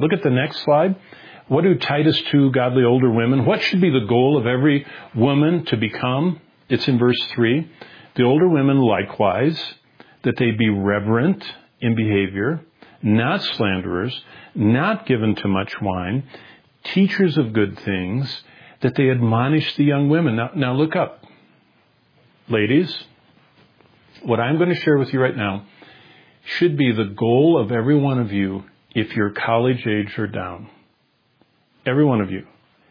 Look at the next slide. What do Titus 2, godly older women, what should be the goal of every woman to become? It's in verse 3. The older women likewise, that they be reverent in behavior, not slanderers, not given to much wine, teachers of good things, that they admonish the young women. Now look up. Ladies, what I'm going to share with you right now should be the goal of every one of you if you're college age or down. Every one of you.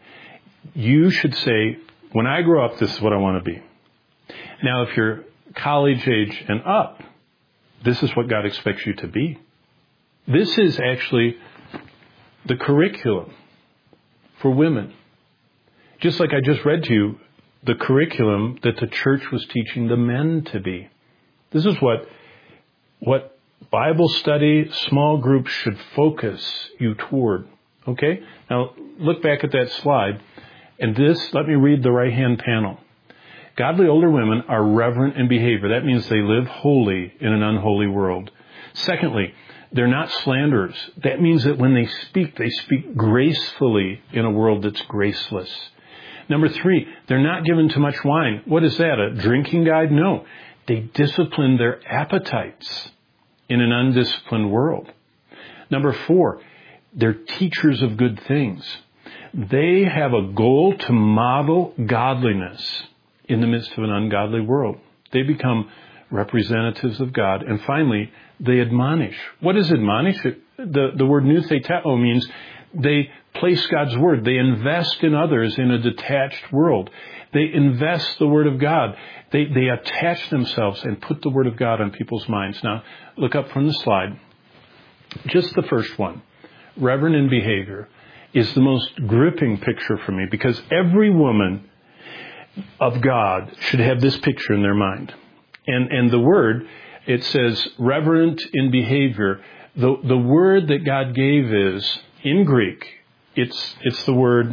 You should say, when I grow up, this is what I want to be. Now, if you're college age and up, this is what God expects you to be. This is actually the curriculum for women. Just like I just read to you, the curriculum that the church was teaching the men to be. This is what Bible study, small groups should focus you toward. Okay? Now, look back at that slide. And let me read the right-hand panel. Godly older women are reverent in behavior. That means they live holy in an unholy world. Secondly, they're not slanderers. That means that when they speak gracefully in a world that's graceless. Number 3, they're not given to much wine. What is that, a drinking guide? No. They discipline their appetites in an undisciplined world. Number 4, they're teachers of good things. They have a goal to model godliness in the midst of an ungodly world. They become representatives of God. And finally, they admonish. What is admonish? The word noutheteo means they place God's word. They invest in others in a detached world. They invest the word of God. They attach themselves and put the word of God on people's minds. Now, look up from the slide. Just the first one. Reverent in behavior is the most gripping picture for me because every woman of God should have this picture in their mind. And the word, it says reverent in behavior. The word that God gave is, in Greek, it's the word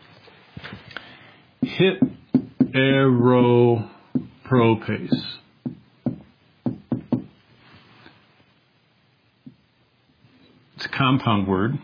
heteropropes. It's a compound word.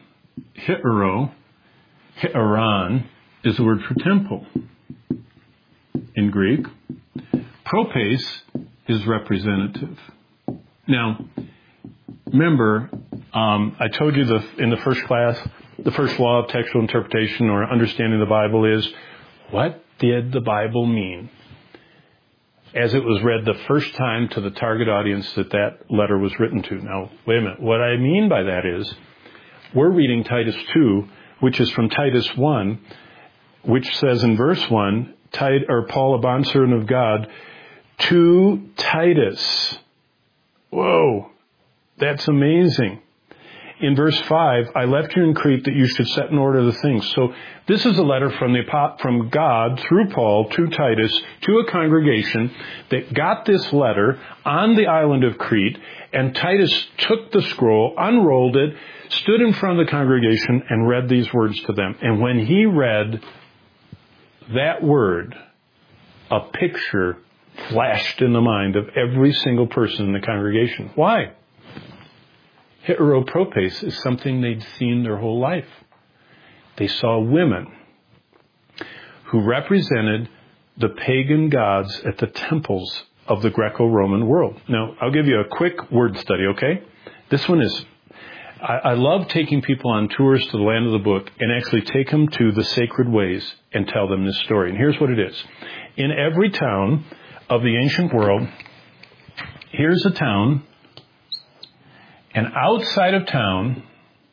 Heteron is the word for temple in Greek. Propes is representative. Now, remember, I told you in the first class, the first law of textual interpretation or understanding the Bible is, what did the Bible mean? As it was read the first time to the target audience that letter was written to. Now, wait a minute. What I mean by that is, we're reading Titus 2, which is from Titus 1, which says in verse 1, Paul, a bondservant of God, to Titus. Whoa, that's amazing. In verse 5, I left you in Crete that you should set in order the things. So this is a letter from God through Paul to Titus to a congregation that got this letter on the island of Crete, and Titus took the scroll, unrolled it, stood in front of the congregation, and read these words to them. And when he read that word, a picture flashed in the mind of every single person in the congregation. Why? Heteropropes is something they'd seen their whole life. They saw women who represented the pagan gods at the temples of the Greco-Roman world. Now, I'll give you a quick word study, okay? This one is, I love taking people on tours to the land of the book and actually take them to the sacred ways and tell them this story. And here's what it is. In every town of the ancient world, here's a town, and outside of town,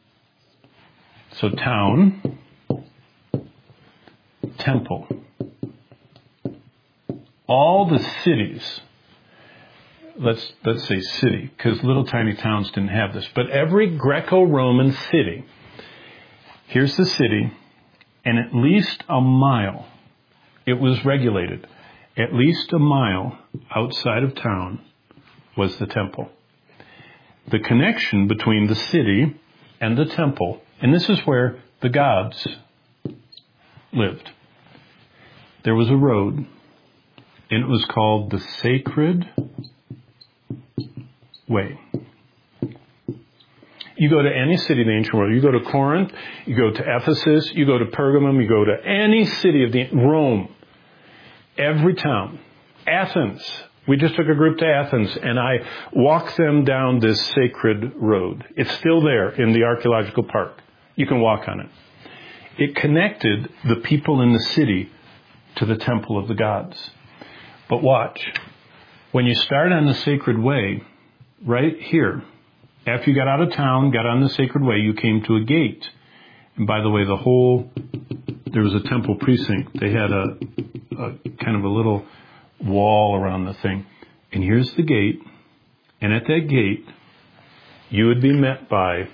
so town, temple, all the cities, let's say city, because little tiny towns didn't have this, but every Greco-Roman city, here's the city, and at least a mile, it was regulated, at least a mile outside of town was the temple. The connection between the city and the temple, and this is where the gods lived. There was a road, and it was called the Sacred Way. You go to any city in the ancient world. You go to Corinth, you go to Ephesus, you go to Pergamum, you go to any city of Rome. Every town. Athens. We just took a group to Athens, and I walked them down this sacred road. It's still there in the archaeological park. You can walk on it. It connected the people in the city to the temple of the gods. But watch. When you start on the sacred way, right here, after you got out of town, got on the sacred way, you came to a gate. And by the way, there was a temple precinct. They had a kind of a little wall around the thing. And here's the gate. And at that gate, you would be met by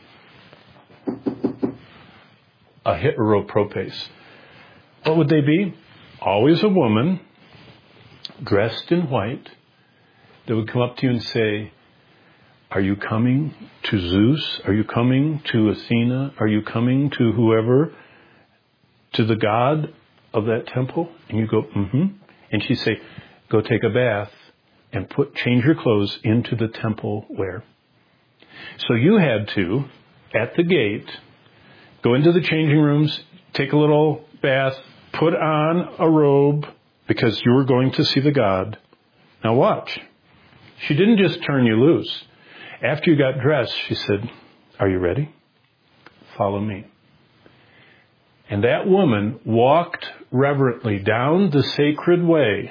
a heteropropes. What would they be? Always a woman, dressed in white, that would come up to you and say, are you coming to Zeus? Are you coming to Athena? Are you coming to whoever? To the god of that temple? And you go, mm-hmm. And she'd say, go take a bath and change your clothes into the temple wear. So you had to, at the gate, go into the changing rooms, take a little bath, put on a robe, because you were going to see the god. Now watch. She didn't just turn you loose. After you got dressed, she said, are you ready? Follow me. And that woman walked reverently down the sacred way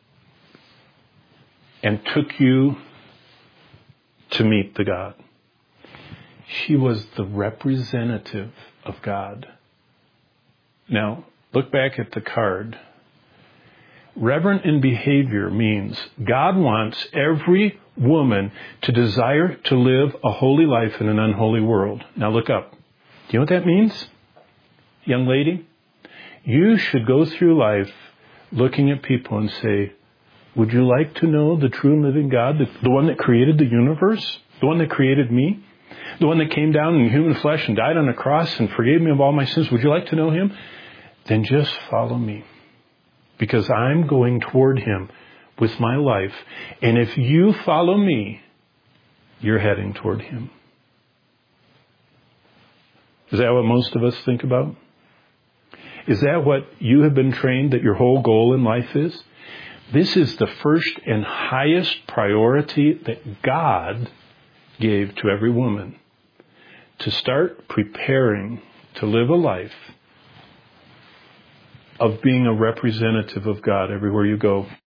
and took you to meet the God. She was the representative of God. Now, look back at the card. Reverent in behavior means God wants every woman to desire to live a holy life in an unholy world. Now look up. Do you know what that means? Young lady, you should go through life looking at people and say, would you like to know the true and living God, the one that created the universe, the one that created me, the one that came down in human flesh and died on a cross and forgave me of all my sins? Would you like to know him? Then just follow me, because I'm going toward him with my life. And if you follow me, you're heading toward him. Is that what most of us think about? Is that what you have been trained that your whole goal in life is? This is the first and highest priority that God gave to every woman. To start preparing to live a life of being a representative of God everywhere you go.